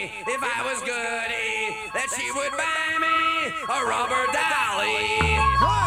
if I was goody, that she would buy me a rubber dolly.